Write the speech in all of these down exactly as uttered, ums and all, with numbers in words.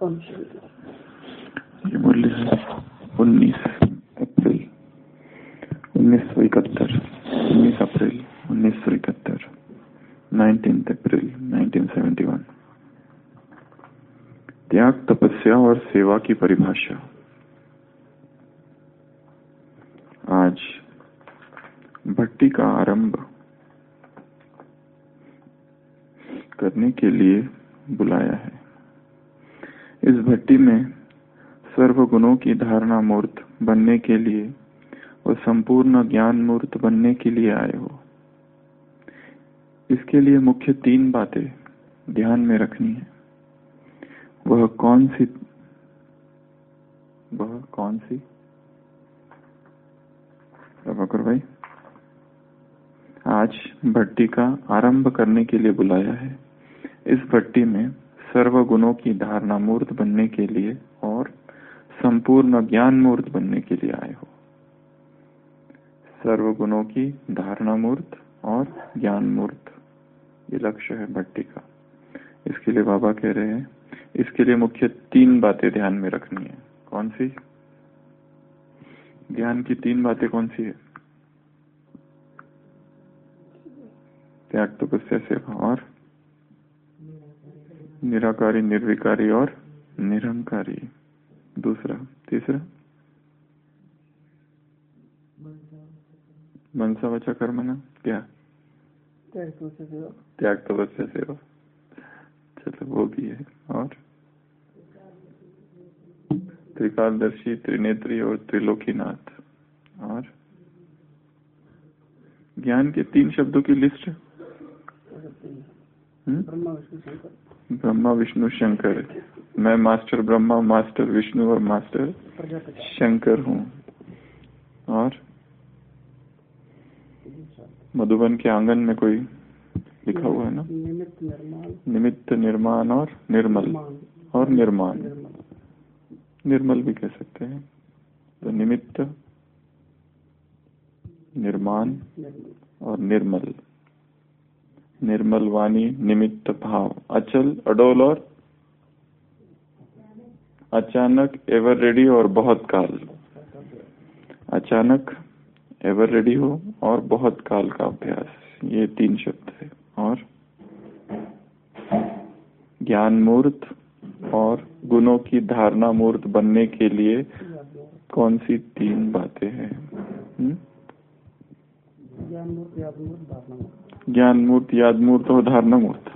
ये मूल्य है उन्नीस अप्रैल उन्नीस सौ इकहत्तर उन्नीस अप्रैल उन्नीस सौ इकहत्तर nineteen April nineteen seventy one. त्याग, तपस्या और सेवा की परिभाषा। आज भट्टी का आरंभ करने के लिए बुलाया है। इस भट्टी में सर्वगुणों की धारणा मूर्त बनने के लिए और संपूर्ण ज्ञान मूर्त बनने के लिए आए हो। इसके लिए मुख्य तीन बातें ध्यान में रखनी है। वह कौन सी वह कौन सी प्रभाकर भाई आज भट्टी का आरंभ करने के लिए बुलाया है। इस भट्टी में सर्वगुणों की धारणा मूर्त बनने के लिए और संपूर्ण ज्ञान मूर्त बनने के लिए आए हो। सर्वगुणों की धारणा मूर्त और ज्ञान मूर्त, ये लक्ष्य है भट्टी का। इसके लिए बाबा कह रहे हैं इसके लिए मुख्य तीन बातें ध्यान में रखनी है। कौन सी? ज्ञान की तीन बातें कौन सी है? त्याग, तपस्या, सेवा और निराकारी, निर्विकारी और निरंकारी। दूसरा, तीसरा मनसा वाचा कर्मणा क्या? त्याग, तपस्या, सेवा। चलो वो भी है। और त्रिकालदर्शी, त्रिनेत्री और त्रिलोकीनाथ। और ज्ञान के तीन शब्दों की लिस्ट। ब्रह्मा, विष्णु, शंकर। मैं मास्टर ब्रह्मा, मास्टर विष्णु और मास्टर शंकर हूँ। और मधुबन के आंगन में कोई लिखा हुआ है ना, निमित्त, निर्माण और निर्मल। और निर्माण, निर्मल भी कह सकते हैं। तो निमित्त, निर्माण और निर्मल। निर्मल वाणी, निमित्त भाव, अचल, अडोल और अचानक, एवर रेडी और बहुत काल। अचानक, एवर रेडी हो और बहुत काल का अभ्यास, ये तीन शब्द है। और ज्ञान मूर्त और गुणों की धारणा मूर्त बनने के लिए कौन सी तीन बातें हैं? ज्ञान मूर्त, याद मूर्त और धारणा मूर्त।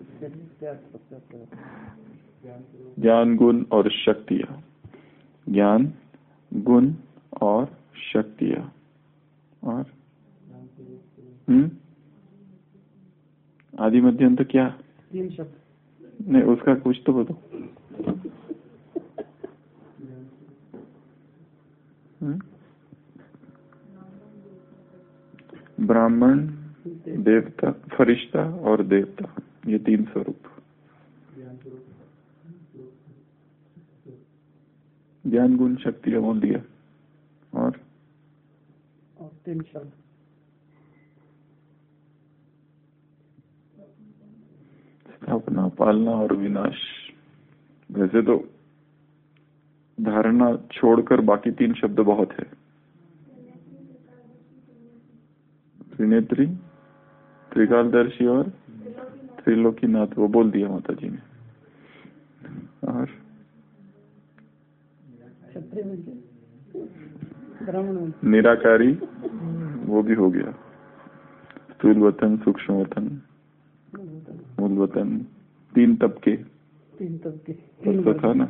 ज्ञान, गुण और शक्तियाँ। ज्ञान, गुण और शक्तियाँ। और हम्म आदि मध्य अंत क्या? तीन शब्द। नहीं, उसका कुछ तो बताओ। ब्राह्मण, देवता, फरिश्ता और देवता, ये तीन स्वरूप। ज्ञान, गुण, शक्ति बोल दिया। और और तीन शब्द। स्थापना, पालना और विनाश। वैसे तो धारणा छोड़कर बाकी तीन शब्द बहुत है। त्रिनेत्री, त्रिकालदर्शी और त्रिलोकीनाथ, वो बोल दिया माता जी ने। और निराकारी, वो भी हो गया। स्थूल वतन, सूक्ष्म वतन, मूल वतन, तीन तबके। तीन तबके तो था ना,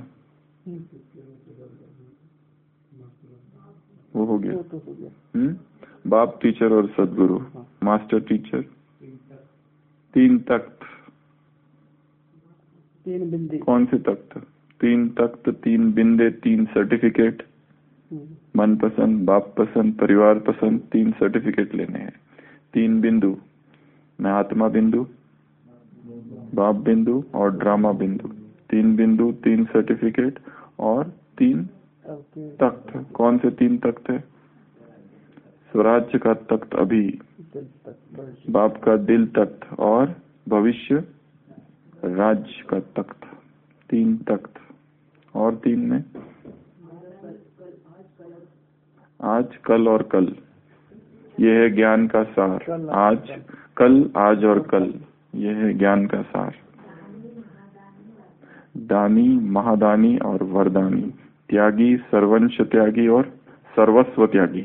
वो हो गया। हम्म बाप, टीचर और सदगुरु। मास्टर, टीचर, तीन तख्त। तीन बिंदे। कौन से तख्त? तीन तख्त, तीन बिंदे, तीन सर्टिफिकेट। मन पसंद, बाप पसंद, परिवार पसंद, तीन सर्टिफिकेट लेने हैं। तीन बिंदु, मैं आत्मा बिंदु, बाप बिंदु और ड्रामा बिंदु। तीन बिंदु, तीन सर्टिफिकेट और तीन तख्त। कौन से तीन तख्त है? स्वराज्य का तख्त अभी, बाप का दिल तख्त और भविष्य राज्य का तख्त। तीन तख्त। और तीन में आज, कल और कल, ये है ज्ञान का सार। आज, कल, आज और कल, ये है ज्ञान का सार। दानी, महादानी और वरदानी, त्यागी, सर्वंश त्यागी और सर्वस्व त्यागी।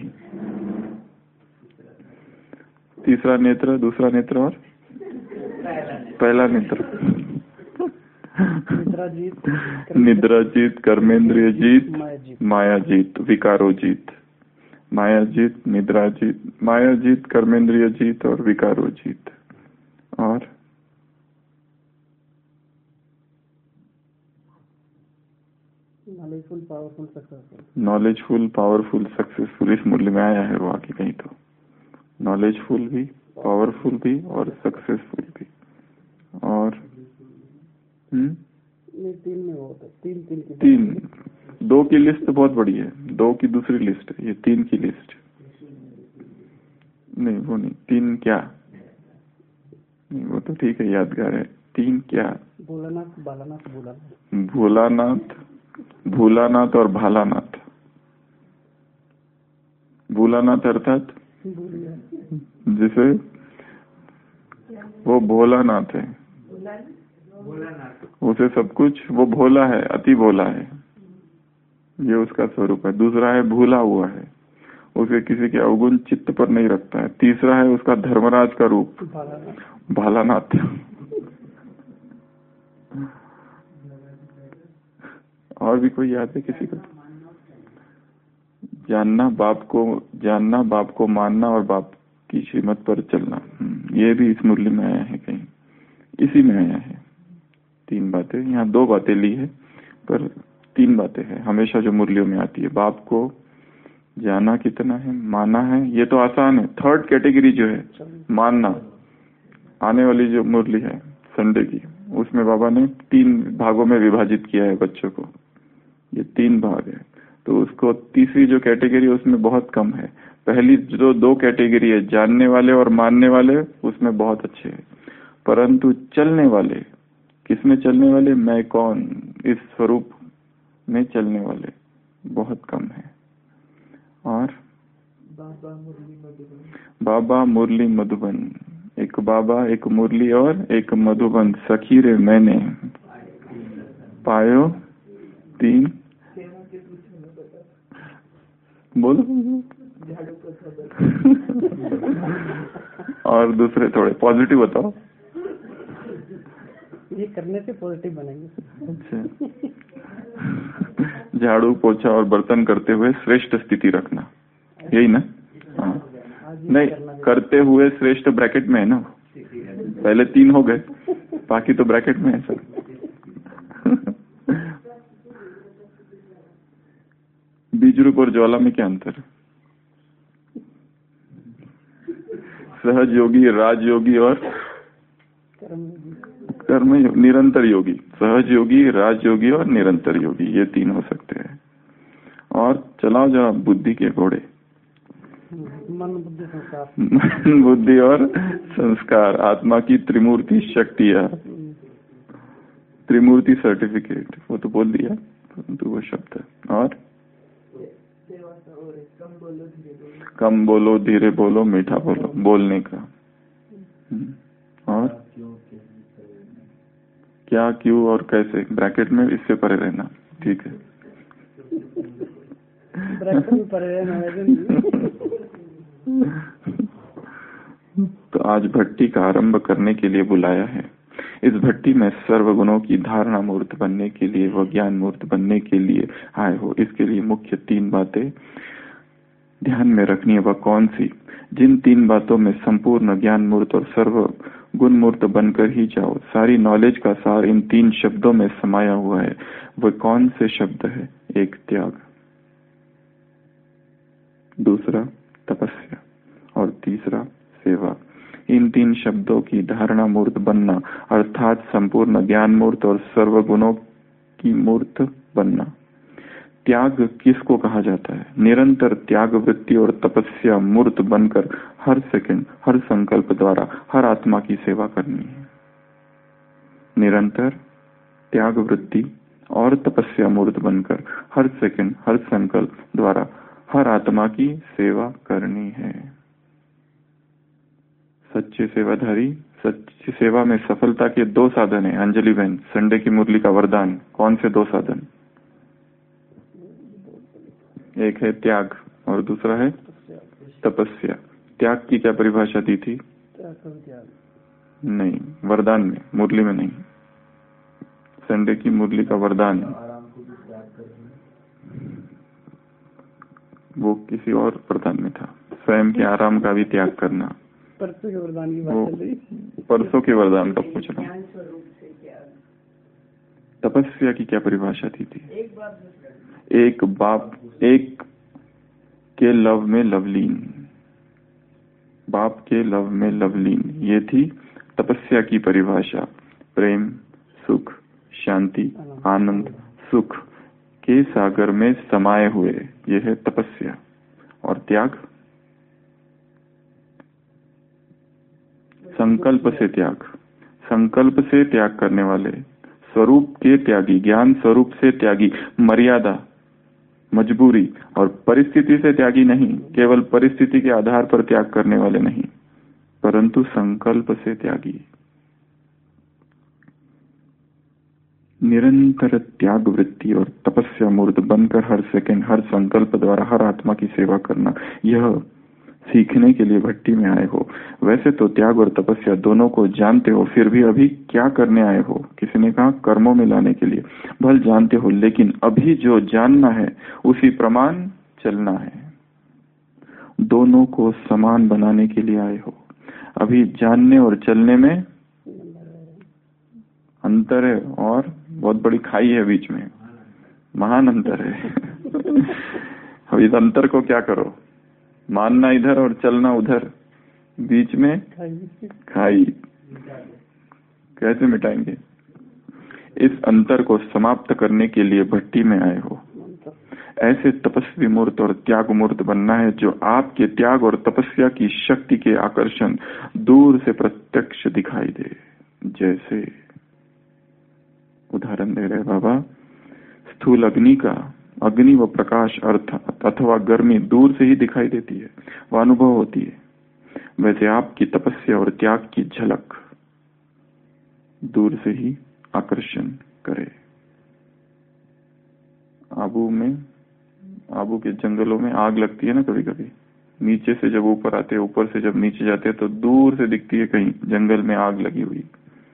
तीसरा नेत्र, दूसरा नेत्र और पहला नेत्र। निद्रा जीत, कर्मेंद्रिय जीत, माया जीत, विकारो जीत। माया जीत, निद्रा जीत, माया जीत, कर्मेंद्रिय जीत और विकारो जीत। और knowledgeful, powerful, successful. Knowledgeful, powerful, successful, इस मूल्य में आया है वो आगे कहीं। तो नॉलेजफुल भी, पावरफुल भी और सक्सेसफुल भी। और हम्म तीन में होता है, तीन तीन की तीन। दो की लिस्ट तो बहुत बड़ी है, दो की दूसरी लिस्ट है, ये तीन की लिस्ट नहीं, वो नहीं। तीन क्या नहीं, वो तो ठीक है, यादगार है। तीन क्या? भोलानाथ, बालानाथ, भोलानाथ। भोलानाथ, भूलानाथ और भालानाथ। भूलानाथ अर्थात जिसे वो भोलानाथ है, उसे सब कुछ, वो भोला है, अति भोला है, ये उसका स्वरूप है। दूसरा है भूला हुआ है, उसे किसी के अवगुण चित्त पर नहीं रखता है। तीसरा है उसका धर्मराज का रूप, भालानाथ। और भी कोई याद है किसी को? जानना, बाप को जानना, बाप को मानना और बाप की श्रीमत पर चलना, ये भी इस मुरली में आया है कहीं, इसी में आया है। तीन बातें, यहाँ दो बातें ली है पर तीन बातें हैं हमेशा जो मुरलियों में आती है। बाप को जाना कितना है, माना है, ये तो आसान है। थर्ड कैटेगरी जो है मानना, आने वाली जो मुरली है संडे की, उसमें बाबा ने तीन भागों में विभाजित किया है बच्चों को, ये तीन भाग है। तो उसको तीसरी जो कैटेगरी है उसमें बहुत कम है। पहली जो दो कैटेगरी है, जानने वाले और मानने वाले, उसमें बहुत अच्छे हैं। परंतु चलने वाले, किसमें चलने वाले, मैं कौन, इस स्वरूप में चलने वाले बहुत कम है। और बाबा मुरली मधुबन, एक बाबा, एक मुरली और एक मधुबन, सखी रे मैंने पायो तीन। बोलो। और दूसरे थोड़े पॉजिटिव बताओ। ये करने से पॉजिटिव बनेंगे। अच्छा, झाड़ू, पोछा और बर्तन करते हुए श्रेष्ठ स्थिति रखना, यही ना? हाँ, नहीं, करते हुए श्रेष्ठ ब्रैकेट में है ना, पहले तीन हो गए, बाकी तो ब्रैकेट में है सर। बीज रूप और ज्वाला में क्या अंतर है? सहज योगी, राजयोगी और कर्म योगी, निरंतर योगी। सहज योगी, राजयोगी और निरंतर योगी, ये तीन हो सकते हैं। और चलाओ जरा बुद्धि के घोड़े, मन, बुद्धि, संस्कार। मन, बुद्धि और संस्कार, आत्मा की त्रिमूर्ति शक्तियाँ, त्रिमूर्ति सर्टिफिकेट, वो तो बोल दिया, तो वो शब्द है। और कम बोलो, धीरे बोलो, मीठा बोलो, बोलने का। और क्या, क्यों और कैसे, ब्रैकेट में इससे परे रहना, ठीक है? ब्रैकेट में परे रहना। तो आज भट्टी का आरंभ करने के लिए बुलाया है। इस भट्टी में सर्व गुणों की धारणा मूर्त बनने के लिए, व ज्ञान मूर्त बनने के लिए आए हो। इसके लिए मुख्य तीन बातें ध्यान में रखनी है। वह कौन सी? जिन तीन बातों में संपूर्ण ज्ञान मूर्त और सर्व गुण मूर्त बनकर ही जाओ। सारी नॉलेज का सार इन तीन शब्दों में समाया हुआ है। वह कौन से शब्द है? एक, त्याग, दूसरा तपस्या और तीसरा सेवा। इन तीन शब्दों की धारणा मूर्त बनना अर्थात संपूर्ण ज्ञान मूर्त और सर्व गुणों की मूर्त बनना। त्याग किसको कहा जाता है? निरंतर त्याग वृत्ति और तपस्या मूर्त बनकर हर सेकंड, हर संकल्प द्वारा हर आत्मा की सेवा करनी है। निरंतर त्याग वृत्ति और तपस्या मूर्त बनकर हर सेकंड, हर संकल्प द्वारा हर आत्मा की सेवा करनी है। सच्चे सेवाधारी, सच्ची सेवा में सफलता के दो साधन है। अंजलि बहन, संडे की मुरली का वरदान, कौन से दो साधन? एक है त्याग और दूसरा है तपस्या। त्याग की क्या परिभाषा दी थी? नहीं, वरदान में, मुरली में नहीं। संडे की मुरली का वरदान वो किसी और वरदान में था। स्वयं के आराम का भी त्याग करना। परसों के वरदान की बात चल रही। परसों के वरदान का पूछ रहा हूँ। तपस्या की क्या परिभाषा थी थी? एक बाप, एक के लव में लवलीन, बाप के लव में लवलीन, ये थी तपस्या की परिभाषा। प्रेम, सुख, शांति, आनंद, सुख के सागर में समाये हुए, ये है तपस्या। और त्याग, संकल्प से त्याग, संकल्प से त्याग करने वाले, स्वरूप के त्यागी, ज्ञान स्वरूप से त्यागी, मर्यादा, मजबूरी और परिस्थिति से त्यागी नहीं, केवल परिस्थिति के आधार पर त्याग करने वाले नहीं, परंतु संकल्प से त्यागी। निरंतर त्याग वृत्ति और तपस्या मूर्त बनकर हर सेकंड, हर संकल्प द्वारा हर आत्मा की सेवा करना, यह सीखने के लिए भट्टी में आए हो। वैसे तो त्याग और तपस्या दोनों को जानते हो, फिर भी अभी क्या करने आए हो? किसी ने कहा कर्मों में लाने के लिए। भल जानते हो, लेकिन अभी जो जानना है उसी प्रमाण चलना है। दोनों को समान बनाने के लिए आए हो। अभी जानने और चलने में अंतर है और बहुत बड़ी खाई है बीच में, महान अंतर है। अब इस अंतर को क्या करो? मानना इधर और चलना उधर, बीच में खाई, कैसे मिटाएंगे? इस अंतर को समाप्त करने के लिए भट्टी में आए हो। ऐसे तपस्वी मूर्त और त्याग मूर्त बनना है जो आपके त्याग और तपस्या की शक्ति के आकर्षण दूर से प्रत्यक्ष दिखाई दे। जैसे उदाहरण दे रहे बाबा, स्थूल अग्नि का, अग्नि व प्रकाश अर्थ अथवा गर्मी दूर से ही दिखाई देती है, वह अनुभव होती है। वैसे आपकी तपस्या और त्याग की झलक दूर से ही आकर्षण करे। आबू में, आबू के जंगलों में आग लगती है ना कभी कभी, नीचे से जब ऊपर आते हैं, ऊपर से जब नीचे जाते हैं तो दूर से दिखती है कहीं जंगल में आग लगी हुई।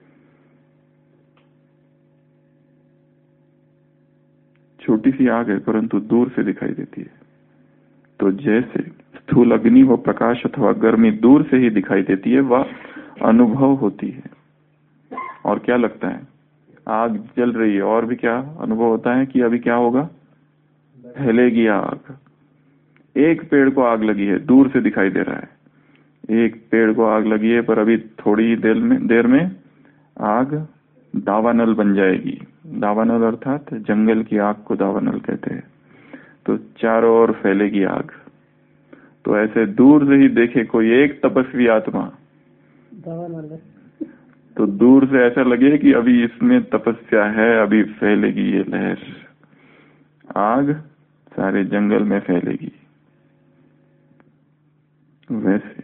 छोटी सी आग है परंतु दूर से दिखाई देती है। तो जैसे स्थूल अग्नि व प्रकाश अथवा गर्मी दूर से ही दिखाई देती है, वह अनुभव होती है। और क्या लगता है? आग जल रही है और भी क्या अनुभव होता है कि अभी क्या होगा? फैलेगी आग। एक पेड़ को आग लगी है, दूर से दिखाई दे रहा है। एक पेड़ को आग लगी है पर अभी थोड़ी देर में देर में आग दावानल बन जाएगी। दावानल अर्थात जंगल की आग को दावानल कहते हैं। तो चारों ओर फैलेगी आग। तो ऐसे दूर से ही देखे कोई एक तपस्वी आत्मा, दावानल है, तो दूर से ऐसा लगे कि अभी इसमें तपस्या है, अभी फैलेगी ये लहर, आग सारे जंगल में फैलेगी। वैसे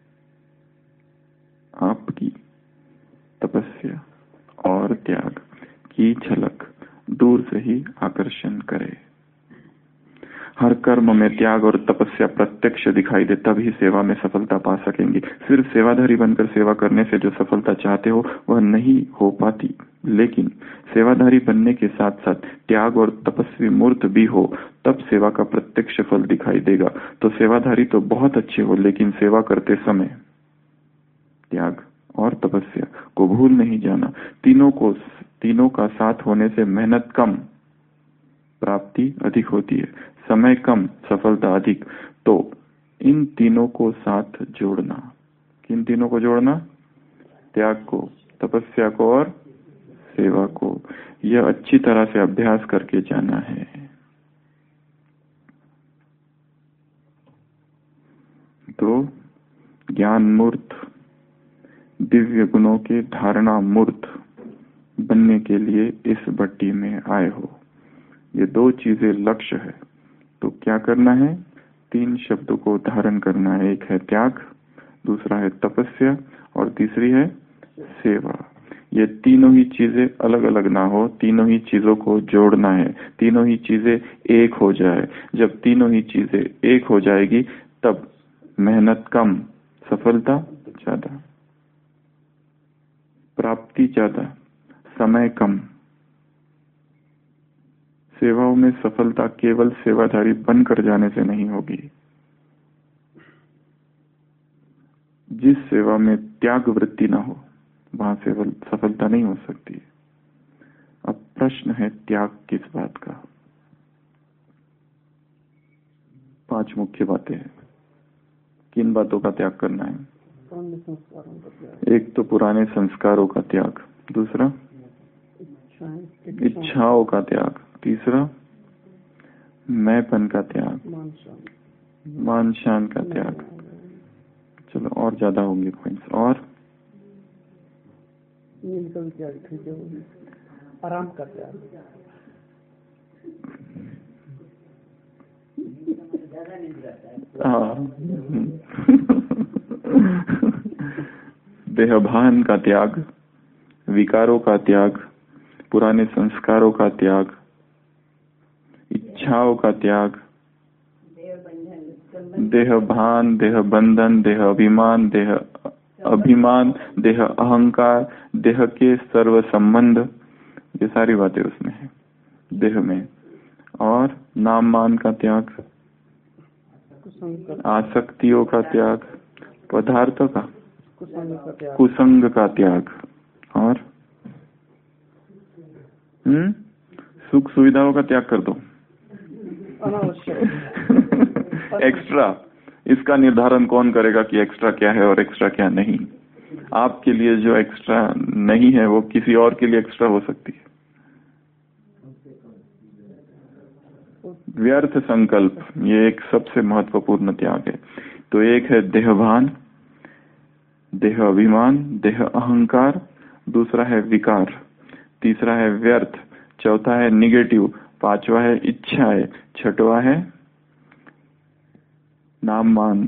आपकी तपस्या और त्याग की झलक दूर से ही आकर्षण करे। हर कर्म में त्याग और तपस्या प्रत्यक्ष दिखाई दे, तभी सेवा में सफलता पा सकेंगे। सिर्फ सेवाधारी बनकर सेवा करने से जो सफलता चाहते हो वह नहीं हो पाती, लेकिन सेवाधारी बनने के साथ साथ त्याग और तपस्वी मूर्त भी हो, तब सेवा का प्रत्यक्ष फल दिखाई देगा। तो सेवाधारी तो बहुत अच्छे हो, लेकिन सेवा करते समय त्याग और तपस्या को भूल नहीं जाना। तीनों को तीनों का साथ होने से मेहनत कम, प्राप्ति अधिक होती है, समय कम, सफलता अधिक। तो इन तीनों को साथ जोड़ना। किन तीनों को जोड़ना? त्याग को, तपस्या को और सेवा को। यह अच्छी तरह से अभ्यास करके जाना है। तो ज्ञान मूर्त, दिव्य गुणों के धारणा मूर्त बनने के लिए इस भट्टी में आए हो। ये दो चीजें लक्ष्य है, तो क्या करना है? तीन शब्दों को धारण करना है। एक है त्याग, दूसरा है तपस्या और तीसरी है सेवा। ये तीनों ही चीजें अलग अलग ना हो, तीनों ही चीजों को जोड़ना है, तीनों ही चीजें एक हो जाए। जब तीनों ही चीजें एक हो जाएगी तब मेहनत कम, सफलता ज्यादा, प्राप्ति ज्यादा, समय कम। सेवाओं में सफलता केवल सेवाधारी बनकर जाने से नहीं होगी। जिस सेवा में त्याग वृत्ति ना हो वहां से सफलता नहीं हो सकती। अब प्रश्न है त्याग किस बात का? पांच मुख्य बातें हैं। किन बातों का त्याग करना है? एक तो पुराने संस्कारों का त्याग, दूसरा इच्छाओं का त्याग, तीसरा मैंपन का त्याग, मान शान का त्याग। चलो और ज्यादा होंगे पॉइंट्स। और आराम का त्याग, देहभान का त्याग, विकारों का त्याग, पुराने संस्कारों का त्याग, इच्छाओं का त्याग, देह भान, देह बंधन, देह अभिमान, देह अभिमान, देह अहंकार, देह के सर्व संबंध, ये सारी बातें उसमें है देह में। और नाम मान का त्याग, आसक्तियों का त्याग, पदार्थों का, कुसंग का त्याग, और हम्म सुख सुविधाओं का त्याग कर दो। एक्स्ट्रा, इसका निर्धारण कौन करेगा कि एक्स्ट्रा क्या है और एक्स्ट्रा क्या नहीं? आपके लिए जो एक्स्ट्रा नहीं है वो किसी और के लिए एक्स्ट्रा हो सकती है। व्यर्थ संकल्प, ये एक सबसे महत्वपूर्ण त्याग है। तो एक है देहभान, देह अभिमान, देह अहंकार, दूसरा है विकार, तीसरा है व्यर्थ, चौथा है निगेटिव, पांचवा है इच्छा है, छठवा है नाम मान।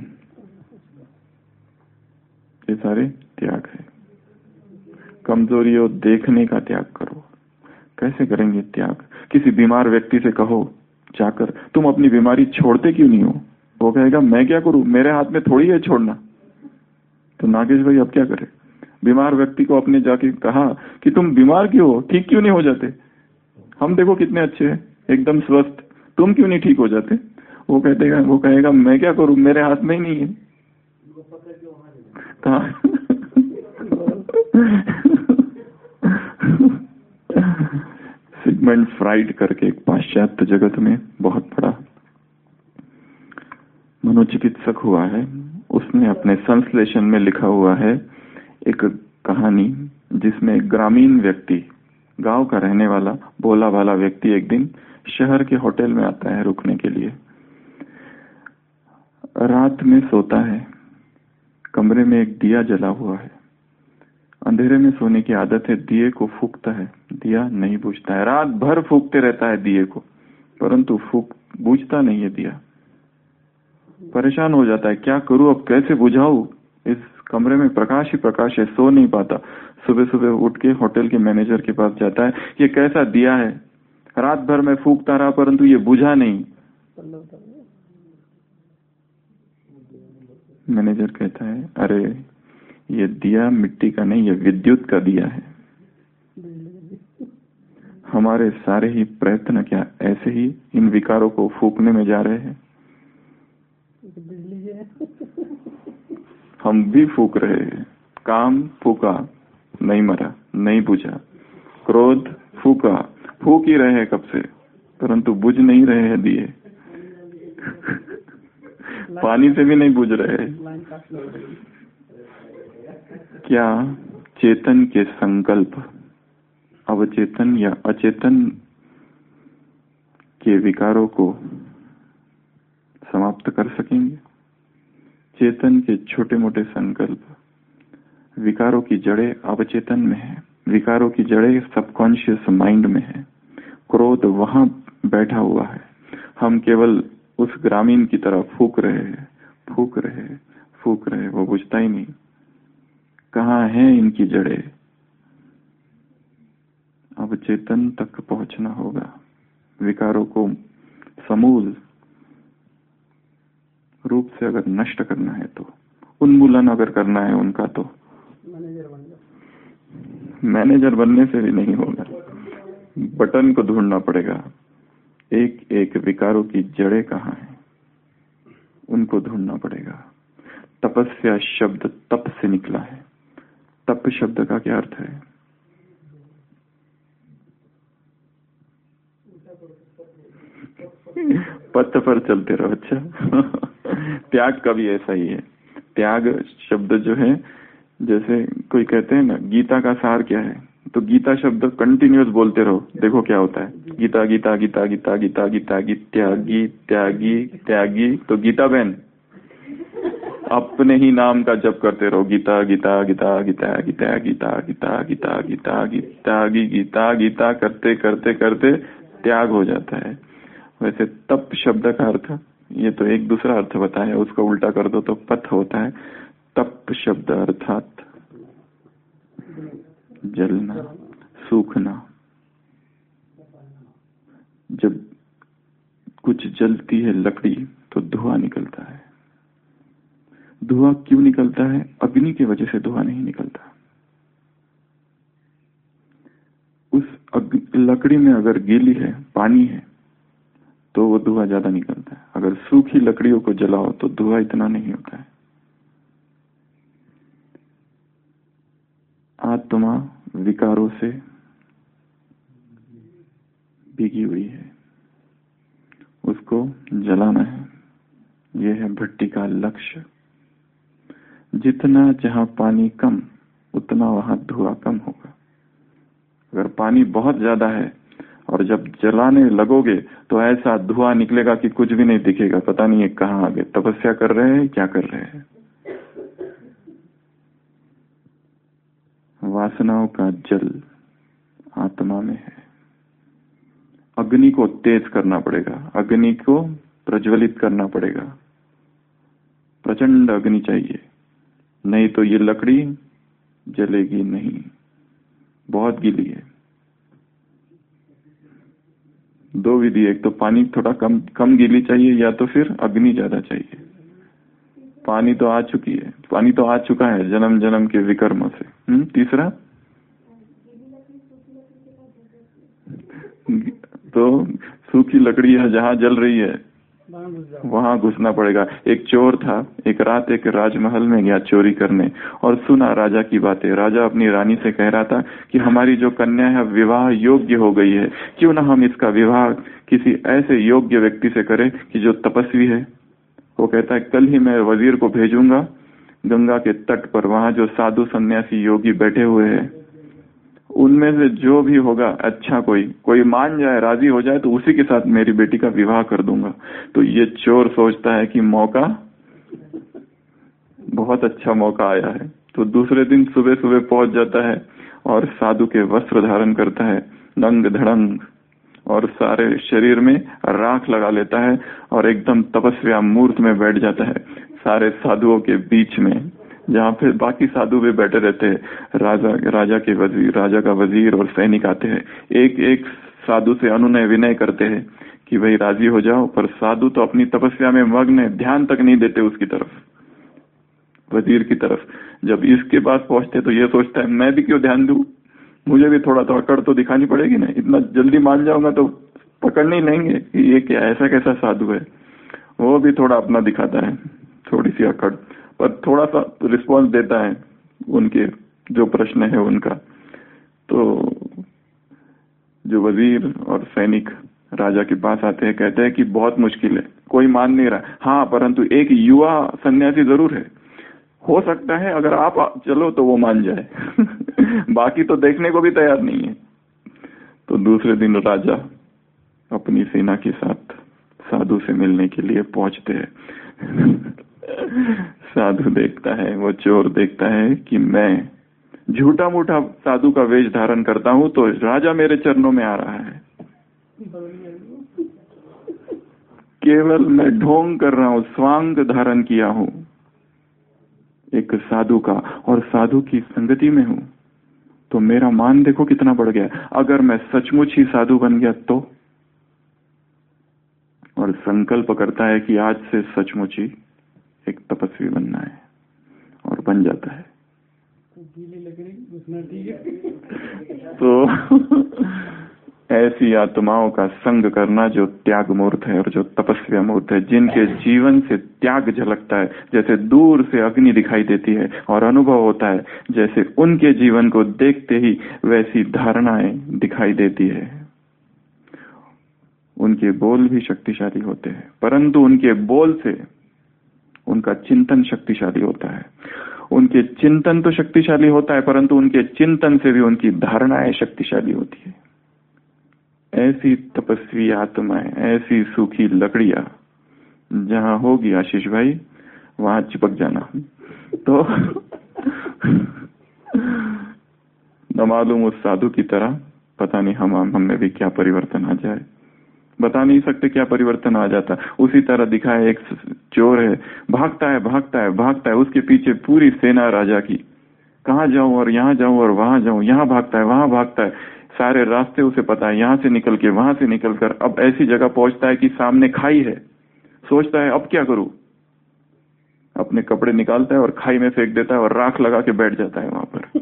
ये सारे त्याग है। कमजोरियों देखने का त्याग करो। कैसे करेंगे त्याग? किसी बीमार व्यक्ति से कहो जाकर, तुम अपनी बीमारी छोड़ते क्यों नहीं हो? वो कहेगा मैं क्या करूं, मेरे हाथ में थोड़ी है छोड़ना। तो नागेश भाई अब क्या करें? बीमार व्यक्ति को अपने जाके कहा कि तुम बीमार क्यों हो, ठीक क्यों नहीं हो जाते? हम देखो कितने अच्छे हैं, एकदम स्वस्थ, तुम क्यों नहीं ठीक हो जाते? वो कहते वो कहेगा मैं क्या करूं, मेरे हाथ में ही नहीं है। सिगमंड फ्राइड करके एक पाश्चात्य जगत में बहुत बड़ा मनोचिकित्सक हुआ है। उसने अपने संश्लेषण में लिखा हुआ है एक कहानी जिसमें एक ग्रामीण व्यक्ति, गांव का रहने वाला भोला भाला व्यक्ति एक दिन शहर के होटल में आता है रुकने के लिए। रात में सोता है, कमरे में एक दिया जला हुआ है। अंधेरे में सोने की आदत है, दिए को फूंकता है, दिया नहीं बुझता है। रात भर फूंकते रहता है दिए को, परंतु फूंक बुझता नहीं है दिया। परेशान हो जाता है, क्या करूं अब, कैसे बुझाऊं? इस कमरे में प्रकाश ही प्रकाश है, सो नहीं पाता। सुबह सुबह उठ के होटल के मैनेजर के पास जाता है, ये कैसा दिया है, रात भर मैं फूंकता रहा परंतु ये बुझा नहीं। मैनेजर कहता है, अरे ये दिया मिट्टी का नहीं, ये विद्युत का दिया है। हमारे सारे ही प्रयत्न क्या ऐसे ही इन विकारों को फूंकने में जा रहे हैं? हम भी फूंक रहे हैं। काम फूका, नहीं मरा, नहीं बुझा। क्रोध फूका, फूक ही रहे हैं कब से, परंतु बुझ नहीं रहे हैं दिए। पानी से भी नहीं बुझ रहे। क्या चेतन के संकल्प अवचेतन या अचेतन के विकारों को समाप्त कर सकेंगे? चेतन के छोटे मोटे संकल्प, विकारों की जड़ें अवचेतन में है। विकारों की जड़ें सबकॉन्शियस माइंड में है। क्रोध वहां बैठा हुआ है। हम केवल उस ग्रामीण की तरह फूक रहे हैं, फूक रहे हैं, फूक रहे हैं, वो बुझता ही नहीं। कहाँ है इनकी जड़ें? अब चेतन तक पहुंचना होगा। विकारों को समूल रूप से अगर नष्ट करना है तो, उन्मूलन अगर करना है उनका, तो मैनेजर बन जाओ। मैनेजर बनने से भी नहीं होगा, बटन को ढूंढना पड़ेगा। एक एक विकारों की जड़ें कहाँ हैं, उनको ढूंढना पड़ेगा। तपस्या शब्द तप से निकला है। तप शब्द का क्या अर्थ है? पथ पर चलते रहो। अच्छा त्याग का भी ऐसा ही है। त्याग शब्द जो है, जैसे कोई कहते हैं ना गीता का सार क्या है, तो गीता शब्द कंटिन्यूअस बोलते रहो, देखो क्या होता है। गीता गीता गीता गीता गीता गीता गी त्यागी त्यागी त्यागी। तो गीता बहन अपने ही नाम का जप करते रहो, गीता गीता गीता गीता गीता गीता गीता गीता गीता गीता गीता गीता करते करते करते त्याग हो जाता है। वैसे तप शब्द का अर्थ, ये तो एक दूसरा अर्थ बताया, उसको उल्टा कर दो तो पथ होता है। तप शब्द अर्थात जलना, सूखना। जब कुछ जलती है लकड़ी तो धुआं निकलता है। धुआं क्यों निकलता है? अग्नि की वजह से धुआं नहीं निकलता। उस लकड़ी में अगर गीली है, पानी है, तो वो धुआं ज्यादा निकलता है। अगर सूखी लकड़ियों को जलाओ तो धुआं इतना नहीं होता है। आत्मा विकारों से भीगी हुई है, उसको जलाना है। यह है भट्टी का लक्ष्य। जितना जहां पानी कम, उतना वहां धुआं कम होगा। अगर पानी बहुत ज्यादा है और जब जलाने लगोगे तो ऐसा धुआं निकलेगा कि कुछ भी नहीं दिखेगा, पता नहीं है कहाँ आ गए। तपस्या कर रहे हैं, क्या कर रहे हैं? वासनाओं का जल आत्मा में है। अग्नि को तेज करना पड़ेगा, अग्नि को प्रज्वलित करना पड़ेगा। प्रचंड अग्नि चाहिए, नहीं तो ये लकड़ी जलेगी नहीं, बहुत गीली है। दो विधि, एक तो पानी थोड़ा कम कम गीली चाहिए, या तो फिर अग्नि ज्यादा चाहिए। पानी तो आ चुकी है, पानी तो आ चुका है जन्म जन्म के विकर्मों से। हम्म तीसरा तो सूखी लकड़ी है, जहां जल रही है वहां घुसना पड़ेगा। एक चोर था, एक रात एक राजमहल में गया चोरी करने और सुना राजा की बातें। राजा अपनी रानी से कह रहा था कि हमारी जो कन्या है विवाह योग्य हो गई है, क्यों ना हम इसका विवाह किसी ऐसे योग्य व्यक्ति से करें कि जो तपस्वी है। वो कहता है कल ही मैं वजीर को भेजूंगा गंगा के तट पर, वहां जो साधु सन्यासी योगी बैठे हुए हैं, उनमें से जो भी होगा अच्छा, कोई कोई मान जाए, राजी हो जाए, तो उसी के साथ मेरी बेटी का विवाह कर दूंगा। तो ये चोर सोचता है कि मौका, बहुत अच्छा मौका आया है। तो दूसरे दिन सुबह सुबह पहुंच जाता है और साधु के वस्त्र धारण करता है, नंग धड़ंग, और सारे शरीर में राख लगा लेता है और एकदम तपस्या मूर्त में बैठ जाता है सारे साधुओं के बीच में, जहाँ पे बाकी साधु भी बैठे रहते हैं। राजा राजा के वजीर, राजा का वजीर और सैनिक आते हैं, एक एक साधु से अनुनय विनय करते हैं कि भाई राजी हो जाओ। पर साधु तो अपनी तपस्या में मग्न है, ध्यान तक नहीं देते उसकी तरफ, वजीर की तरफ। जब इसके पास पहुंचते तो ये सोचता है मैं भी क्यों ध्यान दूं, मुझे भी थोड़ा तो अकड़ तो दिखानी पड़ेगी ना, इतना जल्दी मान जाऊंगा तो पकड़ नहीं लेंगे कि ये क्या ऐसा कैसा साधु है। वो भी थोड़ा अपना दिखाता है, थोड़ी सी अकड़, पर थोड़ा सा रिस्पॉन्स देता है उनके जो प्रश्न है उनका। तो जो वजीर और सैनिक राजा के पास आते हैं, कहते हैं कि बहुत मुश्किल है, कोई मान नहीं रहा। हाँ, परंतु एक युवा सन्यासी जरूर है, हो सकता है अगर आप चलो तो वो मान जाए बाकी तो देखने को भी तैयार नहीं है। तो दूसरे दिन राजा अपनी सेना के साथ साधु से मिलने के लिए पहुंचते हैं साधु देखता है, वो चोर देखता है कि मैं झूठा मूठा साधु का वेश धारण करता हूँ तो राजा मेरे चरणों में आ रहा है। केवल मैं ढोंग कर रहा हूँ, स्वांग धारण किया हूँ एक साधु का, और साधु की संगति में हूँ, तो मेरा मान देखो कितना बढ़ गया। अगर मैं सचमुच ही साधु बन गया तो, और संकल्प करता है कि आज से सचमुच ही एक तपस्वी बनना है, और बन जाता है। गीली लकड़ी घुसना ठीक है। तो ऐसी आत्माओं का संग करना जो त्याग मूर्त है और जो तपस्या मूर्त है, जिनके जीवन से त्याग झलकता है, जैसे दूर से अग्नि दिखाई देती है और अनुभव होता है, जैसे उनके जीवन को देखते ही वैसी धारणाएं दिखाई देती है। उनके बोल भी शक्तिशाली होते हैं, परंतु उनके बोल से उनका चिंतन शक्तिशाली होता है। उनके चिंतन तो शक्तिशाली होता है, परंतु उनके चिंतन से भी उनकी धारणाएं शक्तिशाली होती है। ऐसी तपस्वी आत्माएं, ऐसी सूखी लकड़ियां जहां होगी आशीष भाई, वहां चिपक जाना। तो न मालूम उस साधु की तरह पता नहीं हम हम में भी क्या परिवर्तन आ जाए, बता नहीं सकते क्या परिवर्तन आ जाता। उसी तरह दिखाए एक चोर है, भागता है भागता है भागता है, उसके पीछे पूरी सेना राजा की, कहाँ जाऊं और यहाँ जाऊं और वहां जाऊं, यहाँ भागता है वहां भागता है, सारे रास्ते उसे पता है, यहां से निकल के वहां से निकल कर अब ऐसी जगह पहुंचता है कि सामने खाई है। सोचता है अब क्या करूं, अपने कपड़े निकालता है और खाई में फेंक देता है और राख लगा के बैठ जाता है वहां पर।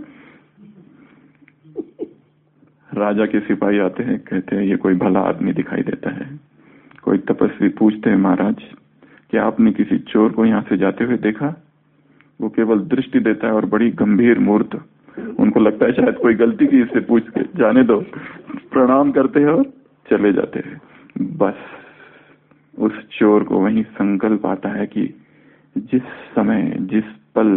राजा के सिपाही आते हैं, कहते हैं ये कोई भला आदमी दिखाई देता है। कोई तपस्वी पूछते हैं, महाराज क्या आपने किसी चोर को यहाँ से जाते हुए देखा? वो केवल दृष्टि देता है और बड़ी गंभीर मूर्त, उनको लगता है शायद कोई गलती की, इससे पूछ के जाने दो, प्रणाम करते हैं और चले जाते हैं। बस उस चोर को वही संकल्प आता है कि जिस समय, जिस पल,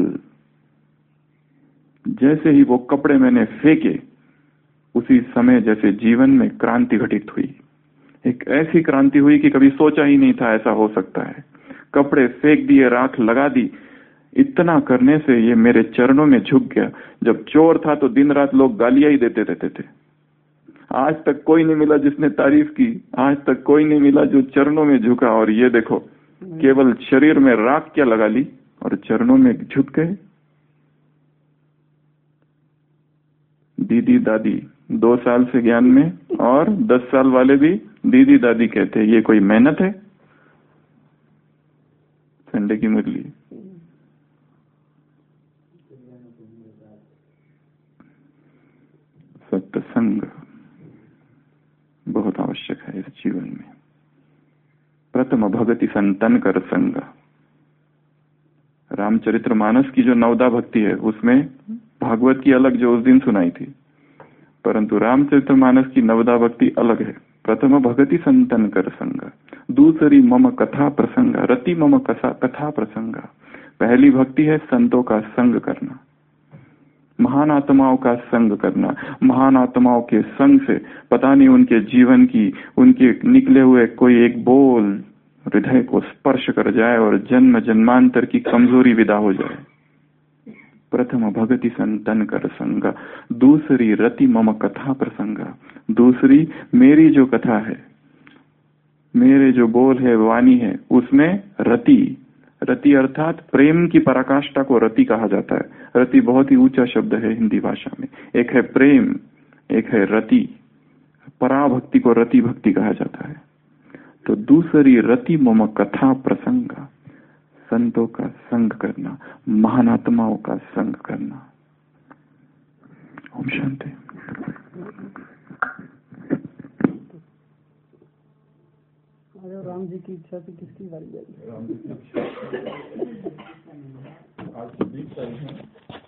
जैसे ही वो कपड़े मैंने फेंके, उसी समय जैसे जीवन में क्रांति घटित हुई। एक ऐसी क्रांति हुई कि कभी सोचा ही नहीं था ऐसा हो सकता है। कपड़े फेंक दिए, राख लगा दी, इतना करने से ये मेरे चरणों में झुक गया। जब चोर था तो दिन रात लोग गालियां ही देते रहते थे, आज तक कोई नहीं मिला जिसने तारीफ की, आज तक कोई नहीं मिला जो चरणों में झुका। और ये देखो, केवल शरीर में राख क्या लगा ली और चरणों में झुक गए। दीदी दादी दो साल से ज्ञान में, और दस साल वाले भी दीदी दादी कहते हैं। ये कोई मेहनत है? संडे की मुरली। सत्संग बहुत आवश्यक है इस जीवन में। प्रथम भगति संतन कर संग। रामचरितमानस की जो नवदा भक्ति है उसमें भागवत की अलग जो उस दिन सुनाई थी, परंतु रामचरितमानस की नवदा भक्ति अलग है। प्रथम भगति संतन कर संग, दूसरी मम कथा प्रसंग, रति मम कथा प्रसंग। पहली भक्ति है संतों का संग करना, महान आत्माओं का संग करना। महान आत्माओं के संग से पता नहीं उनके जीवन की, उनके निकले हुए कोई एक बोल हृदय को स्पर्श कर जाए और जन्म जन्मांतर की कमजोरी विदा हो जाए। प्रथम भगति संतन कर संग, दूसरी रति मम कथा प्रसंग। दूसरी मेरी जो कथा है, मेरे जो बोल है, वाणी है, उसमें रति, रति अर्थात प्रेम की पराकाष्ठा को रति कहा जाता है। रति बहुत ही ऊंचा शब्द है हिंदी भाषा में। एक है प्रेम, एक है रति। पराभक्ति को रति भक्ति कहा जाता है। तो दूसरी रति मम कथा प्रसंग, संतों का संग करना, महान आत्माओं का संग करना। ओम शांति। राम जी की इच्छा से किसकी बारी आई? राम जी की इच्छा आज तो बीस तारीख है।